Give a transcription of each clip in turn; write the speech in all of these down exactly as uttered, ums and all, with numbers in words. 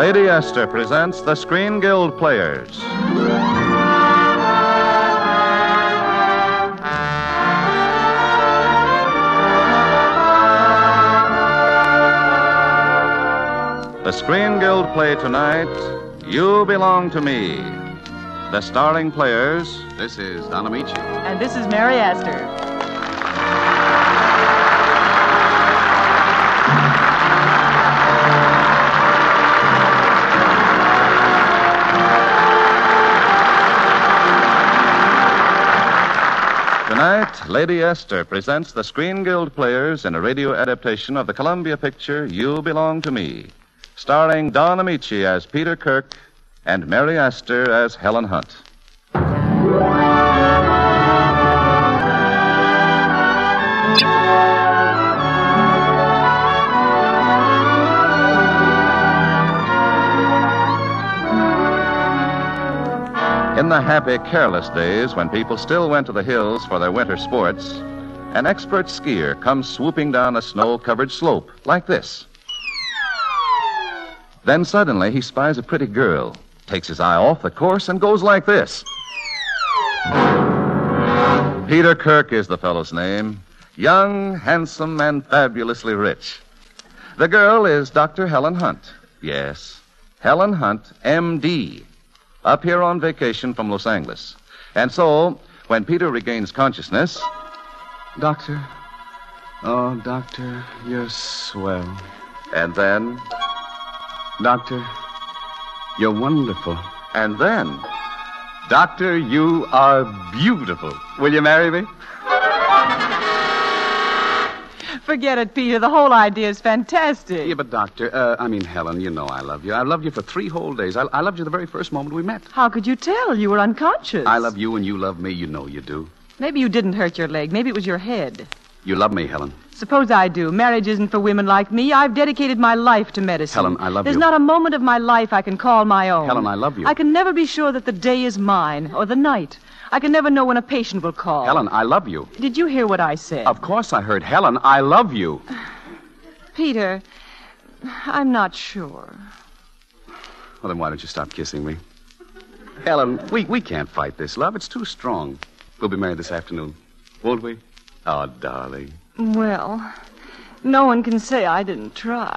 Lady Esther presents the Screen Guild Players. The Screen Guild play tonight, You Belong to Me. The starring players... This is Don Amici. And this is Mary Astor. Tonight, Lady Esther presents the Screen Guild Players in a radio adaptation of the Columbia picture, You Belong to Me, starring Don Amici as Peter Kirk and Mary Astor as Helen Hunt. In the happy, careless days when people still went to the hills for their winter sports, an expert skier comes swooping down a snow-covered slope like this. Then suddenly he spies a pretty girl, takes his eye off the course, and goes like this. Peter Kirk is the fellow's name, young, handsome, and fabulously rich. The girl is Doctor Helen Hunt. Yes, Helen Hunt, M D, up here on vacation from Los Angeles. And so, when Peter regains consciousness... Doctor. Oh, Doctor, you're swell. And then... Doctor, you're wonderful. And then... Doctor, you are beautiful. Will you marry me? Forget it, Peter. The whole idea is fantastic. Yeah, but Doctor, uh, I mean, Helen, you know I love you. I loved you for three whole days. I, I loved you the very first moment we met. How could you tell? You were unconscious. I love you and you love me. You know you do. Maybe you didn't hurt your leg. Maybe it was your head. You love me, Helen. Suppose I do. Marriage isn't for women like me. I've dedicated my life to medicine. Helen, I love There's you. There's not a moment of my life I can call my own. Helen, I love you. I can never be sure that the day is mine, or the night. I can never know when a patient will call. Helen, I love you. Did you hear what I said? Of course I heard. Helen, I love you. Peter, I'm not sure. Well, then why don't you stop kissing me? Helen, we, we can't fight this love. It's too strong. We'll be married this afternoon, won't we? Oh, darling. Well, no one can say I didn't try.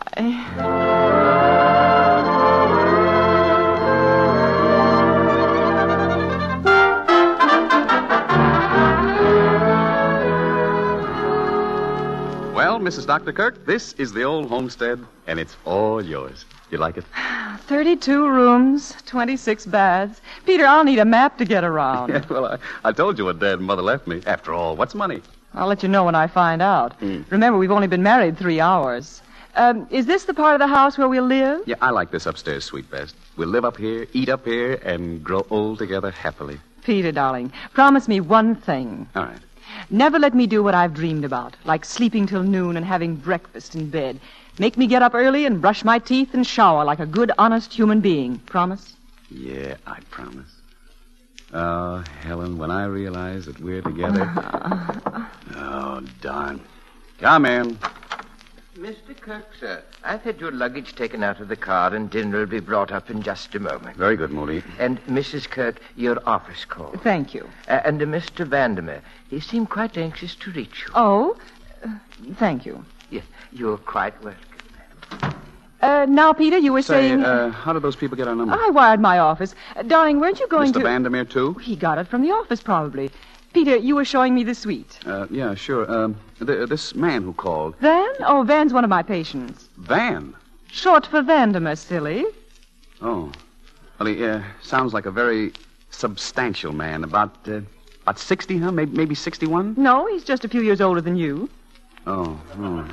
Well, Missus Doctor Kirk, this is the old homestead, and it's all yours. You like it? Thirty-two rooms, twenty-six baths. Peter, I'll need a map to get around. Yeah, well, I, I told you what Dad and Mother left me. After all, what's money? I'll let you know when I find out. Mm. Remember, we've only been married three hours. Um, is this the part of the house where we'll live? Yeah, I like this upstairs suite best. We'll live up here, eat up here, and grow old together happily. Peter, darling, promise me one thing. All right. Never let me do what I've dreamed about, like sleeping till noon and having breakfast in bed. Make me get up early and brush my teeth and shower like a good, honest human being. Promise? Yeah, I promise. Oh, Helen, when I realize that we're together... Oh, darn. Come in. Mister Kirk, sir, I've had your luggage taken out of the car, and dinner will be brought up in just a moment. Very good, Moody. And, Missus Kirk, your office call. Thank you. Uh, and uh, Mister Vandermeer, he seemed quite anxious to reach you. Oh, uh, thank you. Yes, you're quite welcome. Uh, now, Peter, you were Say, saying... uh, how did those people get our number? I wired my office. Uh, darling, weren't you going Mister to... Vandermeer, too? He got it from the office, probably. Peter, you were showing me the suite. Uh, yeah, sure. Um, th- this man who called. Van? Oh, Van's one of my patients. Van? Short for Vandermeer, silly. Oh. Well, he uh, sounds like a very substantial man. About, uh, about sixty, huh? Maybe, maybe sixty-one? No, he's just a few years older than you. Oh, oh.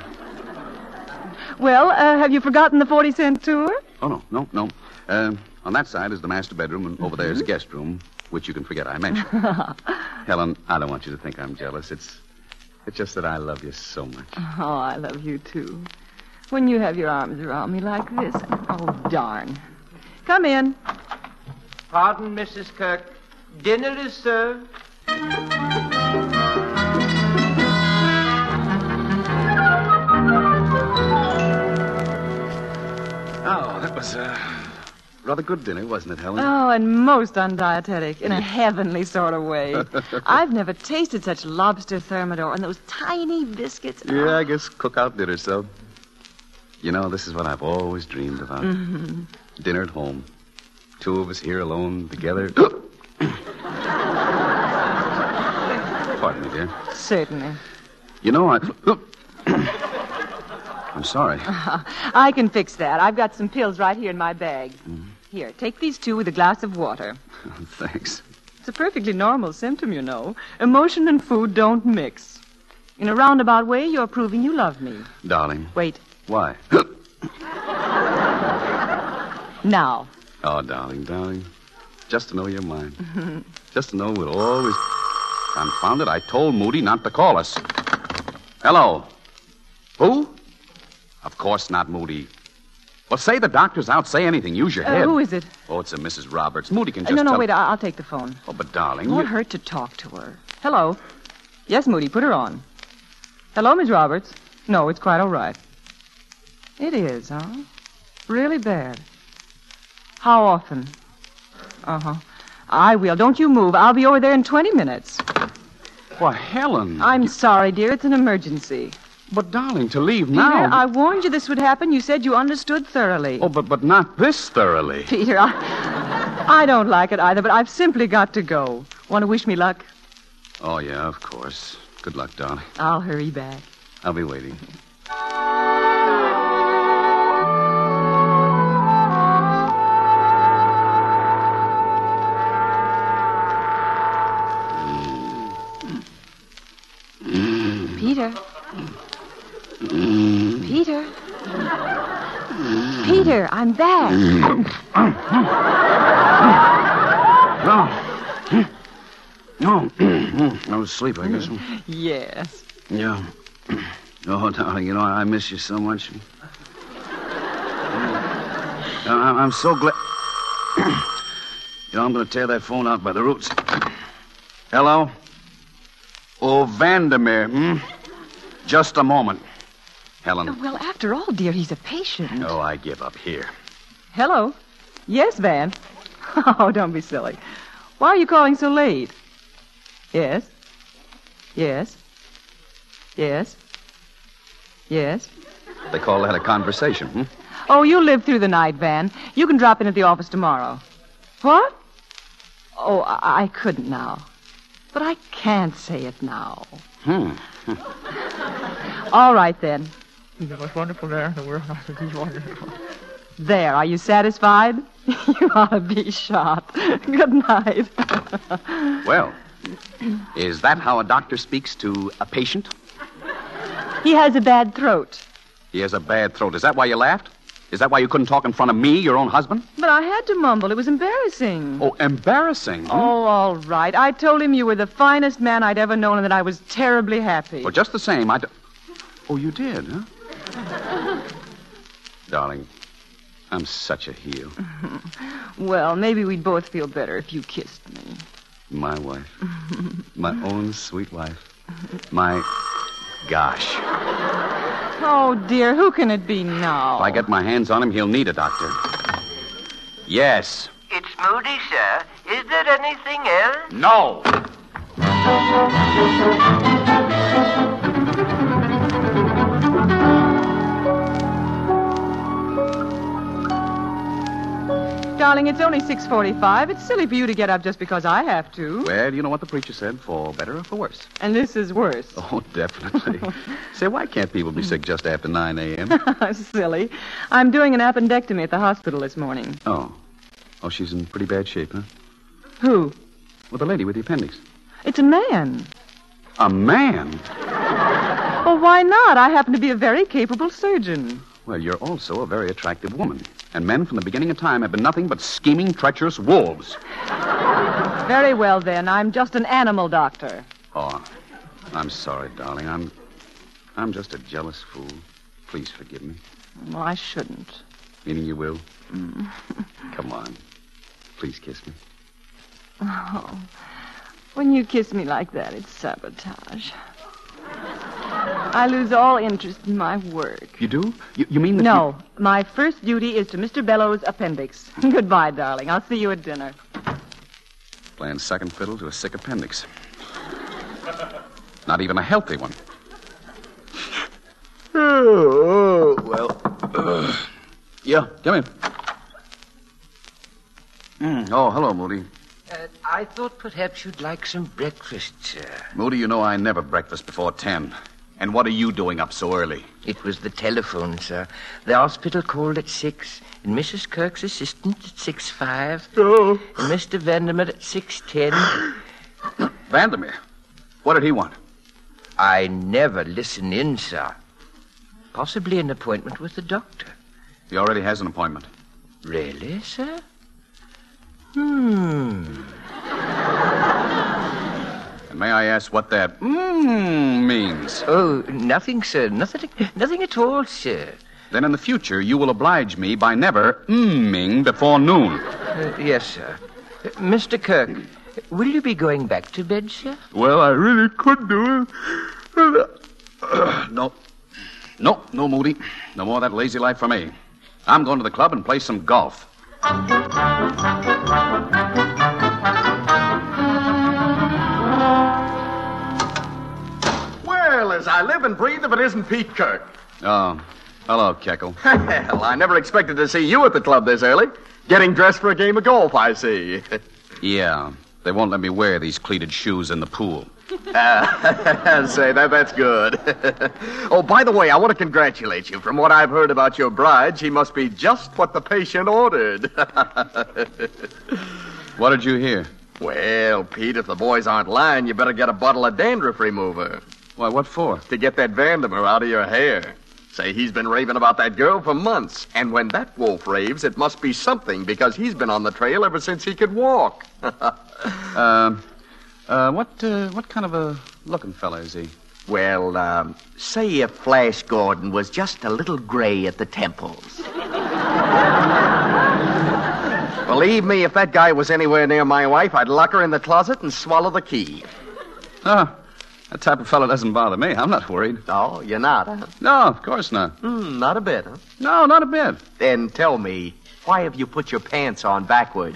Well, uh, have you forgotten the forty-cent tour? Oh, no, no, no. Uh, on that side is the master bedroom, and over there is the guest room, which you can forget I mentioned. Helen, I don't want you to think I'm jealous. It's it's just that I love you so much. Oh, I love you, too. When you have your arms around me like this. Oh, darn. Come in. Pardon, Missus Kirk. Dinner is served. Oh, that was, uh, rather good dinner, wasn't it, Helen? Oh, and most undietetic, in a heavenly sort of way. I've never tasted such lobster thermidor and those tiny biscuits. Yeah, I guess cook outdid herself. You know, this is what I've always dreamed about. Mm-hmm. Dinner at home. Two of us here alone together. Pardon me, dear. Certainly. You know, I... I'm sorry. Uh, I can fix that. I've got some pills right here in my bag. Mm. Here, take these two with a glass of water. Thanks. It's a perfectly normal symptom, you know. Emotion and food don't mix. In a roundabout way, you're proving you love me. Darling. Wait. Why? Now. Oh, darling, darling. Just to know you're mine. Just to know we'll always... Confound it, I told Moody not to call us. Hello. Who? Of course not, Moody. Well, say the doctor's out. Say anything. Use your Uh, head. who is it? Oh, it's a Missus Roberts. Moody can just Uh, no, no, tell... wait. I- I'll take the phone. Oh, but darling... It won't you... hurt to talk to her. Hello. Yes, Moody, put her on. Hello, Miss Roberts. No, it's quite all right. It is, huh? Really bad. How often? Uh-huh. I will. Don't you move. I'll be over there in twenty minutes. Why, Helen... I'm you... sorry, dear. It's an emergency. But, darling, to leave Peter, now... I warned you this would happen. You said you understood thoroughly. Oh, but but not this thoroughly. Peter, I, I don't like it either, but I've simply got to go. Want to wish me luck? Oh, yeah, of course. Good luck, darling. I'll hurry back. I'll be waiting. Peter. Peter. Peter, I'm back. No. No. I was asleep, I guess. Yes. Yeah. Oh, darling, you know, I miss you so much. I'm I'm so glad... You know, I'm going to tear that phone out by the roots. Hello? Oh, Vandermeer, hmm? Just a moment. Helen. Well, after all, dear, he's a patient. Oh, I give up here. Hello? Yes, Van. Oh, don't be silly. Why are you calling so late? Yes? Yes? Yes? Yes? They call that a conversation, hmm? Oh, you'll live through the night, Van. You can drop in at the office tomorrow. What? Oh, I, I couldn't now. But I can't say it now. Hmm. All right, then. He's the most wonderful man in the world. He's wonderful. There, are you satisfied? You ought to be shot. Good night. Well, is that how a doctor speaks to a patient? He has a bad throat. He has a bad throat. Is that why you laughed? Is that why you couldn't talk in front of me, your own husband? But I had to mumble. It was embarrassing. Oh, embarrassing. Hmm? Oh, all right. I told him you were the finest man I'd ever known and that I was terribly happy. Well, just the same, I... D- oh, you did, huh? Darling, I'm such a heel. Well, maybe we'd both feel better if you kissed me. My wife. My own sweet wife. My... Gosh. Oh, dear, who can it be now? If I get my hands on him, he'll need a doctor. Yes. It's Moody, sir. Is there anything else? No. Darling, it's only six forty-five. It's silly for you to get up just because I have to. Well, you know what the preacher said, for better or for worse. And this is worse. Oh, definitely. Say, why can't people be sick just after nine a.m.? Silly. I'm doing an appendectomy at the hospital this morning. Oh. Oh, she's in pretty bad shape, huh? Who? Well, the lady with the appendix. It's a man. A man? Well, why not? I happen to be a very capable surgeon. Well, you're also a very attractive woman. And men from the beginning of time have been nothing but scheming, treacherous wolves. Very well, then. I'm just an animal doctor. Oh, I'm sorry, darling. I'm I'm just a jealous fool. Please forgive me. Well, I shouldn't. Meaning you will? Mm. Come on. Please kiss me. Oh, when you kiss me like that, it's sabotage. I lose all interest in my work. You do? You, you mean that No, my first duty is to Mister Bellows' appendix. Goodbye, darling. I'll see you at dinner. you... Playing second fiddle to a sick appendix. Not even a healthy one. Oh, well. Uh, yeah, come in. Mm. Oh, hello, Moody. Uh, I thought perhaps you'd like some breakfast, sir. Moody, you know I never breakfast before ten. And what are you doing up so early? It was the telephone, sir. The hospital called at six, and Missus Kirk's assistant at six five, Oh. and Mister Vandermeer at six ten. Vandermeer? What did he want? I never listen in, sir. Possibly an appointment with the doctor. He already has an appointment. Really, sir? Hmm. And may I ask what that mmm means? Oh, nothing, sir. Nothing, nothing at all, sir. Then in the future, you will oblige me by never mmming before noon. Uh, yes, sir. Uh, Mister Kirk, will you be going back to bed, sir? Well, I really could do it. Uh, no. No, no, Moody. No more of that lazy life for me. I'm going to the club and play some golf. Well, as I live and breathe, if it isn't Pete Kirk. Oh, hello, Keckle. Hell, I never expected to see you at the club this early. Getting dressed for a game of golf, I see. Yeah, they won't let me wear these cleated shoes in the pool. Uh, say, that that's good. Oh, by the way, I want to congratulate you. From what I've heard about your bride, she must be just what the patient ordered. What did you hear? Well, Pete, if the boys aren't lying, you better get a bottle of dandruff remover Why, what for? to get that Vandermeer out of your hair. Say, he's been raving about that girl for months. And when that wolf raves, it must be something, because he's been on the trail ever since he could walk. uh, uh, what, uh, what kind of a looking fella is he? Well, um, say if Flash Gordon was just a little gray at the temples. Believe me, if that guy was anywhere near my wife, I'd lock her in the closet and swallow the key. Oh, that type of fella doesn't bother me. I'm not worried. Oh, you're not, huh? No, of course not. Hmm, not a bit, huh? No, not a bit. Then tell me, why have you put your pants on backwards?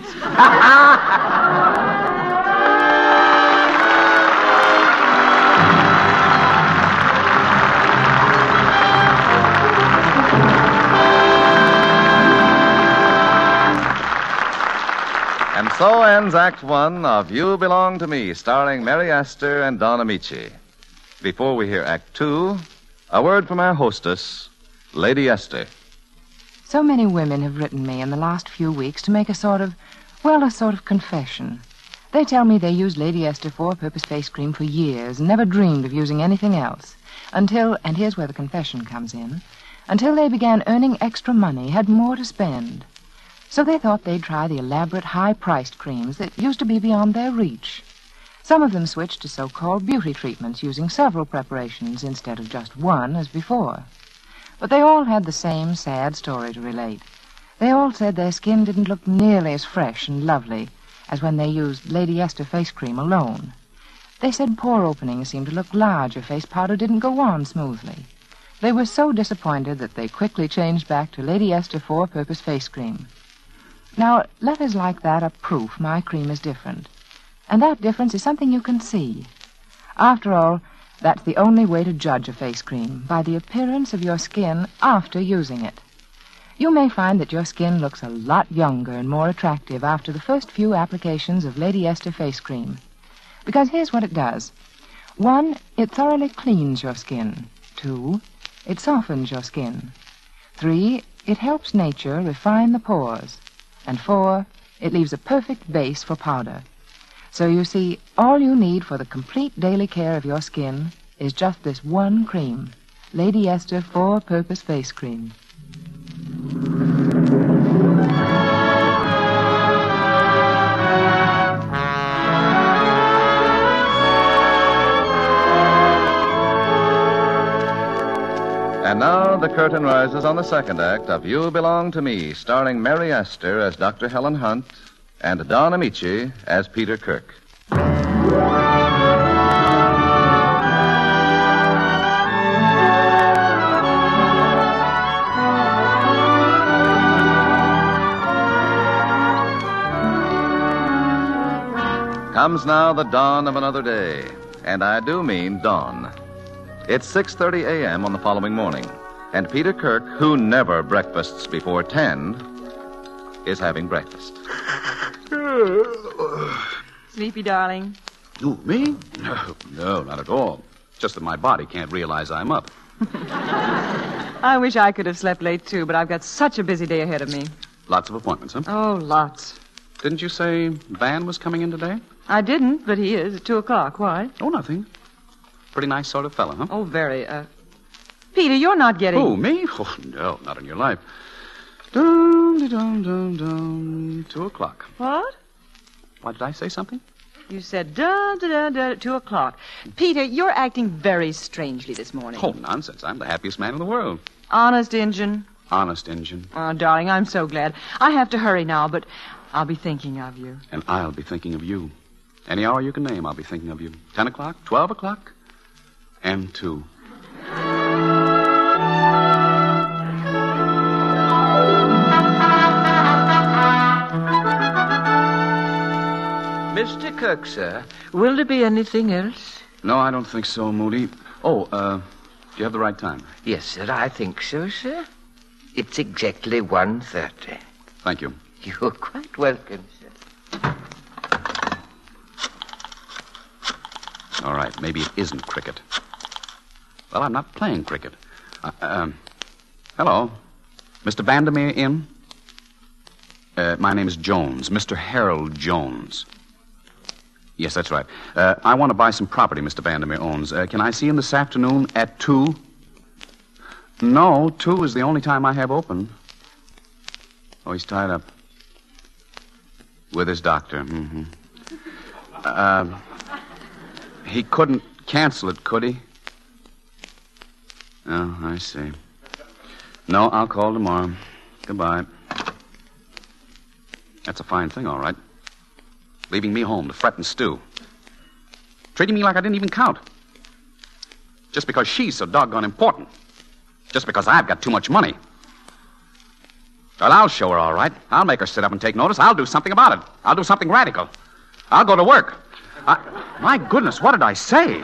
And so ends Act One of You Belong to Me, starring Mary Astor and Don Amici. Before we hear Act Two, a word from our hostess, Lady Esther. So many women have written me in the last few weeks to make a sort of, well, a sort of confession. They tell me they used Lady Esther four-purpose face cream for years and never dreamed of using anything else. Until, and here's where the confession comes in, until they began earning extra money, had more to spend. So they thought they'd try the elaborate, high-priced creams that used to be beyond their reach. Some of them switched to so-called beauty treatments using several preparations instead of just one as before. But they all had the same sad story to relate. They all said their skin didn't look nearly as fresh and lovely as when they used Lady Esther face cream alone. They said pore openings seemed to look large, or face powder didn't go on smoothly. They were so disappointed that they quickly changed back to Lady Esther four-purpose face cream. Now, letters like that are proof my cream is different. And that difference is something you can see. After all, that's the only way to judge a face cream, by the appearance of your skin after using it. You may find that your skin looks a lot younger and more attractive after the first few applications of Lady Esther face cream. Because here's what it does. One, it thoroughly cleans your skin. Two, it softens your skin. Three, it helps nature refine the pores. And four, it leaves a perfect base for powder. So you see, all you need for the complete daily care of your skin is just this one cream, Lady Esther four-purpose face cream. And now the curtain rises on the second act of You Belong to Me, starring Mary Astor as Doctor Helen Hunt and Don Amici as Peter Kirk. Comes now the dawn of another day, and I do mean dawn. It's six thirty a.m. on the following morning, and Peter Kirk, who never breakfasts before ten, is having breakfast. Sleepy, darling? Who, me? No, no, not at all. Just that my body can't realize I'm up. I wish I could have slept late, too, but I've got such a busy day ahead of me. Lots of appointments, huh? Oh, lots. Didn't you say Van was coming in today? I didn't, but he is at two o'clock. Why? Oh, nothing. Pretty nice sort of fellow, huh? Oh, very. Uh, Peter, you're not getting... Who, me? Oh, no, not in your life. Dum, dum, dum, dum. Two o'clock. What? Why, did I say something? You said da da da da two o'clock. Peter, you're acting very strangely this morning. Oh, nonsense. I'm the happiest man in the world. Honest Injun. Honest Injun. Oh, darling, I'm so glad. I have to hurry now, but I'll be thinking of you. And I'll be thinking of you. Any hour you can name, I'll be thinking of you. Ten o'clock, twelve o'clock, and two. Mister Kirk, sir, will there be anything else? No, I don't think so, Moody. Oh, uh, do you have the right time? Yes, sir, I think so, sir. It's exactly one thirty. Thank you. You're quite welcome, sir. All right, maybe it isn't cricket. Well, I'm not playing cricket. Uh, um, hello. Mister Vandermeer in? Uh, my name is Jones, Mister Harold Jones. Yes, that's right. Uh, I want to buy some property Mister Vandermeer owns. Uh, can I see him this afternoon at two? No, two is the only time I have open. Oh, he's tied up. With his doctor. Mm-hmm. Uh, he couldn't cancel it, could he? Oh, I see. No, I'll call tomorrow. Goodbye. That's a fine thing, all right. Leaving me home to fret and stew. Treating me like I didn't even count. Just because she's so doggone important. Just because I've got too much money. Well, I'll show her, all right. I'll make her sit up and take notice. I'll do something about it. I'll do something radical. I'll go to work. I, my goodness, what did I say?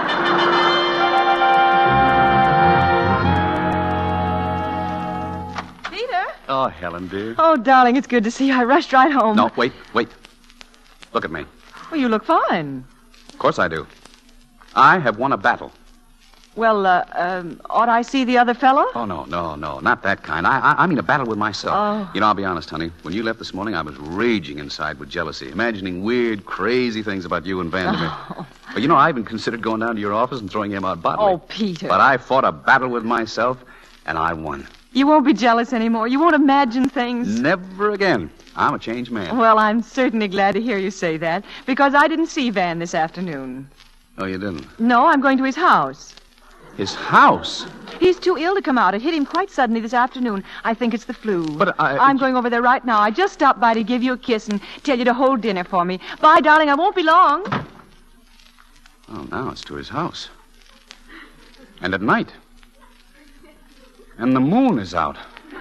Peter? Oh, Helen, dear. Oh, darling, it's good to see you. I rushed right home. No, wait, wait. Look at me. Well, you look fine. Of course I do. I have won a battle. Well, uh, um, ought I see the other fellow? Oh, no, no, no, not that kind. I, I, I mean a battle with myself. Oh. You know, I'll be honest, honey. When you left this morning, I was raging inside with jealousy, imagining weird, crazy things about you and Vandermeer. Oh. But you know, I even considered going down to your office and throwing him out bodily. Oh, Peter. But I fought a battle with myself, and I won. You won't be jealous anymore. You won't imagine things. Never again. I'm a changed man. Well, I'm certainly glad to hear you say that, because I didn't see Van this afternoon. Oh, you didn't? No, I'm going to his house. His house? He's too ill to come out. It hit him quite suddenly this afternoon. I think it's the flu. But I... I'm going over there right now. I just stopped by to give you a kiss and tell you to hold dinner for me. Bye, darling. I won't be long. Oh, now it's to his house. And at night. And the moon is out.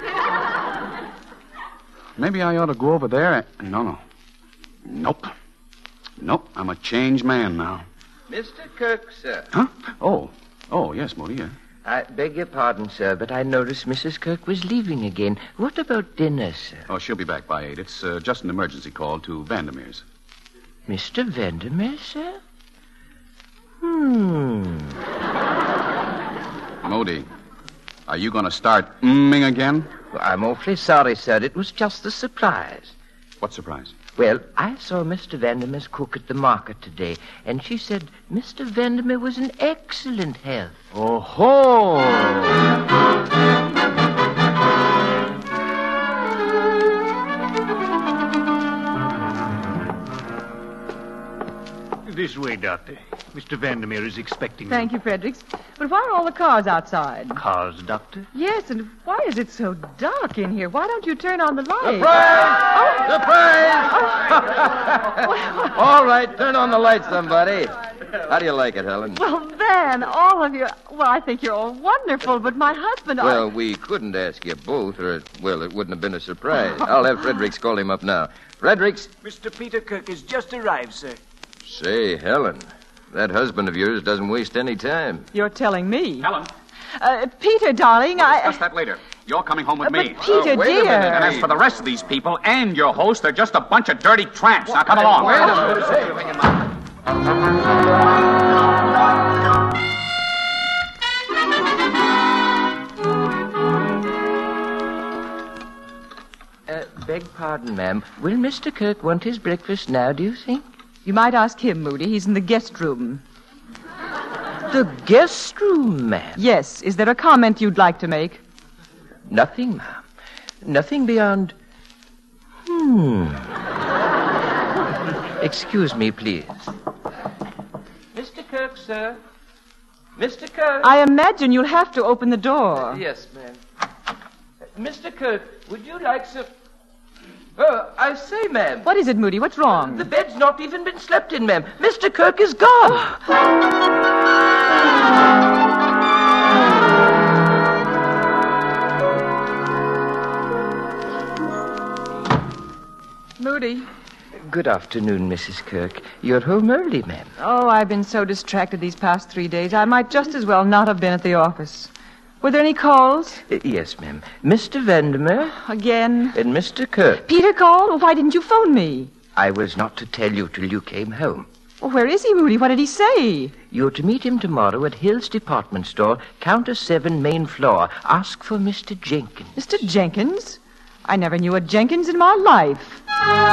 Maybe I ought to go over there and... No, no. Nope. Nope. I'm a changed man now. Mister Kirk, sir. Huh? Oh. Oh, yes, Moody, yeah. I beg your pardon, sir, but I noticed Missus Kirk was leaving again. What about dinner, sir? Oh, she'll be back by eight. It's uh, just an emergency call to Vandermeer's. Mister Vandermeer, sir? Hmm. Moody, are you going to start mming again? Well, I'm awfully sorry, sir. It was just a surprise. What surprise? Well, I saw Mister Vandermeer's cook at the market today, and she said Mister Vandermeer was in excellent health. Oh, ho! This way, Doctor. Mister Vandermeer is expecting you. Thank you, Fredericks. But why are all the cars outside? Cars, Doctor? Yes, and why is it so dark in here? Why don't you turn on the light? Surprise! All right, turn on the light, somebody. How do you like it, Helen? Well, Van, all of you... Well, I think you're all wonderful, but my husband... Well, I... we couldn't ask you both, or, it, well, it wouldn't have been a surprise. I'll have Fredericks call him up now. Fredericks? Mister Peter Kirk has just arrived, sir. Say, Helen, that husband of yours doesn't waste any time. You're telling me. Helen, Uh, Peter, darling, we'll I... discuss that later. You're coming home with Uh, me. but Peter, Oh, wait a dear. minute. And as for the rest of these people and your host, they're just a bunch of dirty tramps. Now come along. Wait a minute. Uh, beg pardon, ma'am. Will Mister Kirk want his breakfast now, do you think? You might ask him, Moody. He's in the guest room. The guest room, ma'am. Yes. Is there a comment you'd like to make? Nothing, ma'am. Nothing beyond... Hmm. Excuse me, please. Mister Kirk, sir. Mister Kirk. I imagine you'll have to open the door. Yes, ma'am. Mister Kirk, would you like some... Oh, I say, ma'am. What is it, Moody? What's wrong? The bed's not even been slept in, ma'am. Mister Kirk is gone. Moody. Good afternoon, Missus Kirk. You're home early, ma'am. Oh, I've been so distracted these past three days. I might just as well not have been at the office. Were there any calls? Uh, yes, ma'am. Mister Vandermeer Again? and Mister Kirk. Peter called? Well, why didn't you phone me? I was not to tell you till you came home. Well, where is he, Moody? What did he say? You're to meet him tomorrow at Hill's Department Store, counter seven, main floor. Ask for Mister Jenkins. Mister Jenkins? I never knew a Jenkins in my life.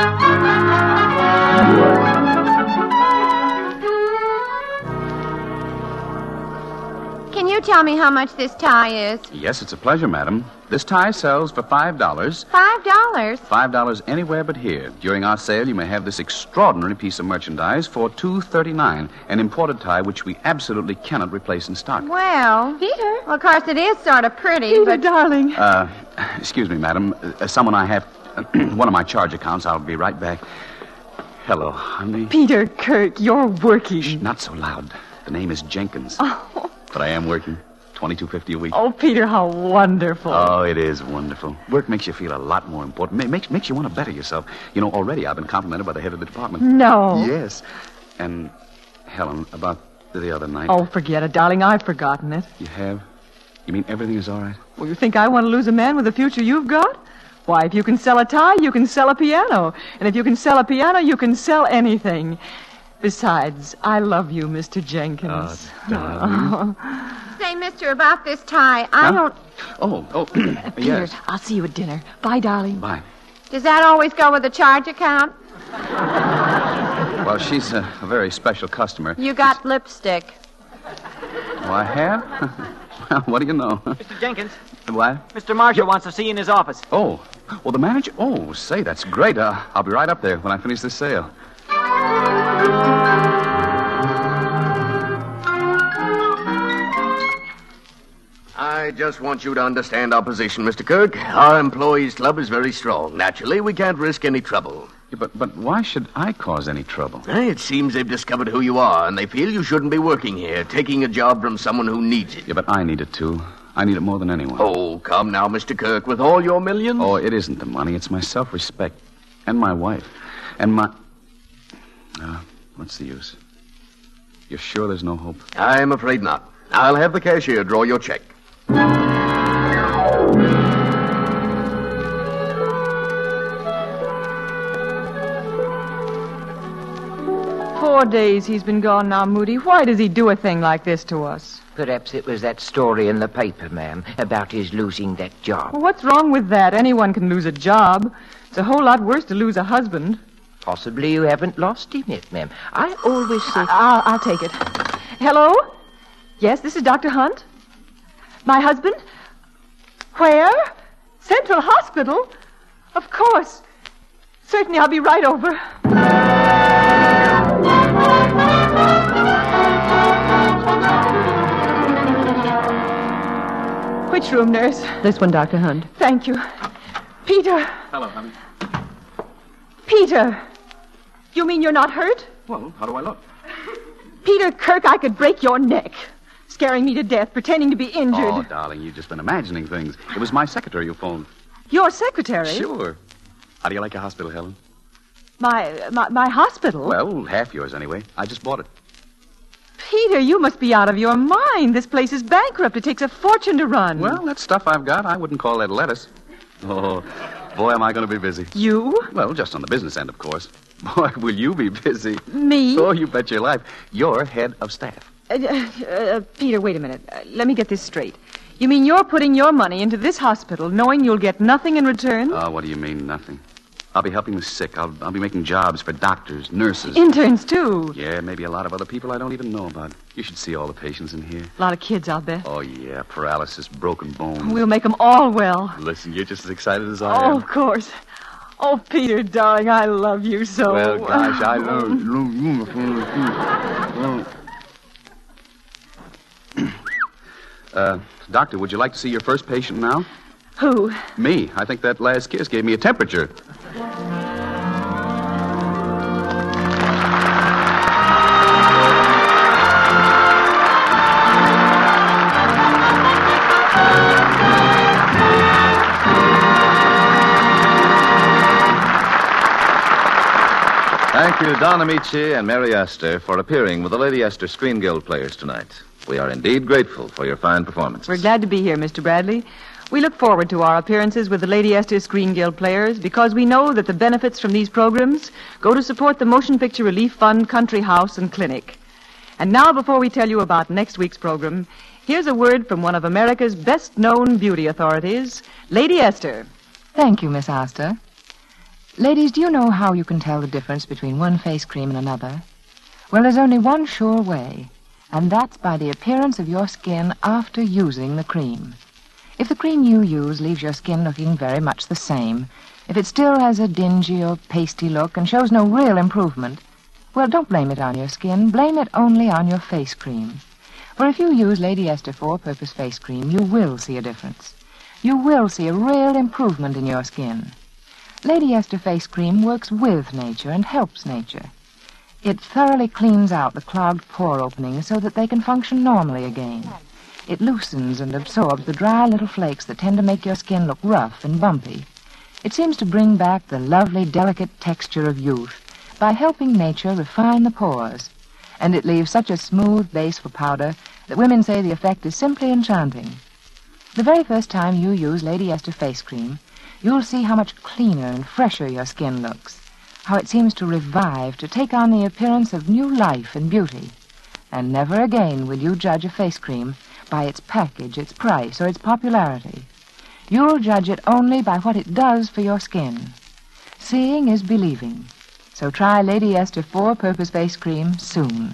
Can you tell me how much this tie is? Yes, it's a pleasure, madam. This tie sells for five dollars. Five dollars? Five dollars anywhere but here. During our sale, you may have this extraordinary piece of merchandise for two thirty-nine. An imported tie which we absolutely cannot replace in stock. Well, Peter. Well, of course, it is sort of pretty, Peter, but darling. Uh, excuse me, madam. Uh, someone I have one of my charge accounts. I'll be right back. Hello, honey. Peter Kirk, you're working. Shh, not so loud. The name is Jenkins. Oh. But I am working. twenty-two fifty a week. Oh, Peter, how wonderful. Oh, it is wonderful. Work makes you feel a lot more important. Ma- Makes makes you want to better yourself. You know, already I've been complimented by the head of the department. No. Yes. And, Helen, about the other night. Oh, forget it, darling. I've forgotten it. You have? You mean everything is all right? Well, you think I want to lose a man with the future you've got? Why, if you can sell a tie, you can sell a piano. And if you can sell a piano, you can sell anything. Besides, I love you, Mister Jenkins. Oh, darling. say, mister, about this tie, I Huh? don't... Oh, oh, Peter, yes. I'll see you at dinner. Bye, darling. Bye. Does that always go with the charge account? Well, she's a, a very special customer. You got lipstick. Oh, I have? Well, what do you know? Mister Jenkins, What? Mister Marshall wants to see you in his office. Oh, well, the manager... Oh, say, that's great. Uh, I'll be right up there when I finish this sale. I just want you to understand our position, Mister Kirk. Our employees' club is very strong. Naturally, we can't risk any trouble. Yeah, but, but why should I cause any trouble? Eh, It seems they've discovered who you are, and they feel you shouldn't be working here, taking a job from someone who needs it. Yeah, but I need it, too. I need it more than anyone. Oh, come now, Mister Kirk, with all your millions. Oh, it isn't the money. It's my self-respect. And my wife. And my... Uh, what's the use? You're sure there's no hope? I'm afraid not. I'll have the cashier draw your check. Four days he's been gone now, Moody. Why does he do a thing like this to us? Perhaps it was that story in the paper, ma'am, about his losing that job. Well, what's wrong with that? Anyone can lose a job. It's a whole lot worse to lose a husband. Possibly you haven't lost him yet, ma'am. I always say... I'll, I'll take it. Hello? Yes, this is Doctor Hunt. My husband? Where? Central Hospital? Of course. Certainly, I'll be right over. Which room, nurse? This one, Doctor Hunt. Thank you. Peter. Hello, honey. Peter. You mean you're not hurt? Well, how do I look? Peter Kirk, I could break your neck. Scaring me to death, pretending to be injured. Oh, darling, you've just been imagining things. It was my secretary who phoned. Your secretary? Sure. How do you like your hospital, Helen? My, my, my hospital? Well, half yours anyway. I just bought it. Peter, you must be out of your mind. This place is bankrupt. It takes a fortune to run. Well, that stuff I've got, I wouldn't call that lettuce. Oh, boy, am I going to be busy. You? Well, just on the business end, of course. Boy, will you be busy. Me? Oh, you bet your life. You're head of staff. Uh, uh, uh, Peter, wait a minute. Uh, let me get this straight. You mean you're putting your money into this hospital knowing you'll get nothing in return? Oh, what do you mean, nothing? I'll be helping the sick. I'll, I'll be making jobs for doctors, nurses. Interns, too. Yeah, maybe a lot of other people I don't even know about. You should see all the patients in here. A lot of kids, I'll bet. Oh, yeah, paralysis, broken bones. We'll make them all well. Listen, you're just as excited as I Oh, am. of course. Oh, Peter, darling, I love you so. Well, gosh, I love you. uh, Doctor, would you like to see your first patient now? Who? Me. I think that last kiss gave me a temperature. Thank you, Don Amici and Mary Astor, for appearing with the Lady Astor Screen Guild players tonight. We are indeed grateful for your fine performances. We're glad to be here, Mister Bradley. We look forward to our appearances with the Lady Esther Screen Guild players because we know that the benefits from these programs go to support the Motion Picture Relief Fund Country House and Clinic. And now, before we tell you about next week's program, here's a word from one of America's best-known beauty authorities, Lady Esther. Thank you, Miss Astor. Ladies, do you know how you can tell the difference between one face cream and another? Well, there's only one sure way, and that's by the appearance of your skin after using the cream. If the cream you use leaves your skin looking very much the same, if it still has a dingy or pasty look and shows no real improvement, well, don't blame it on your skin. Blame it only on your face cream. For if you use Lady Esther four-purpose face cream, you will see a difference. You will see a real improvement in your skin. Lady Esther face cream works with nature and helps nature. It thoroughly cleans out the clogged pore openings so that they can function normally again. It loosens and absorbs the dry little flakes that tend to make your skin look rough and bumpy. It seems to bring back the lovely, delicate texture of youth by helping nature refine the pores. And it leaves such a smooth base for powder that women say the effect is simply enchanting. The very first time you use Lady Esther face cream, you'll see how much cleaner and fresher your skin looks, how it seems to revive, to take on the appearance of new life and beauty. And never again will you judge a face cream by its package, its price, or its popularity. You'll judge it only by what it does for your skin. Seeing is believing. So try Lady Esther four-purpose face cream soon.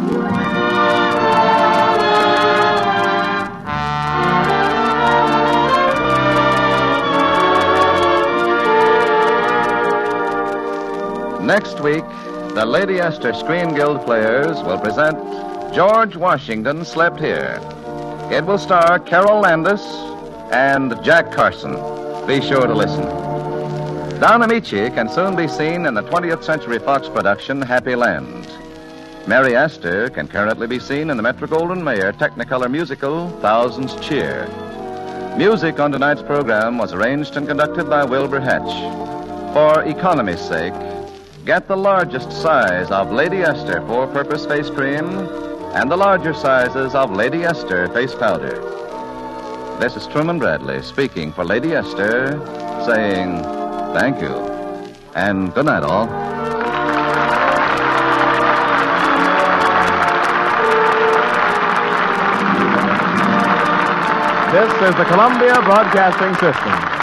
Next week, the Lady Esther Screen Guild players will present George Washington Slept Here. It will star Carol Landis and Jack Carson. Be sure to listen. Don Amici can soon be seen in the twentieth Century Fox production Happy Land. Mary Astor can currently be seen in the Metro-Goldwyn-Mayer Technicolor musical Thousands Cheer. Music on tonight's program was arranged and conducted by Wilbur Hatch. For economy's sake, get the largest size of Lady Esther four-purpose face cream and the larger sizes of Lady Esther face powder. This is Truman Bradley speaking for Lady Esther, saying thank you. And good night, all. This is the Columbia Broadcasting System.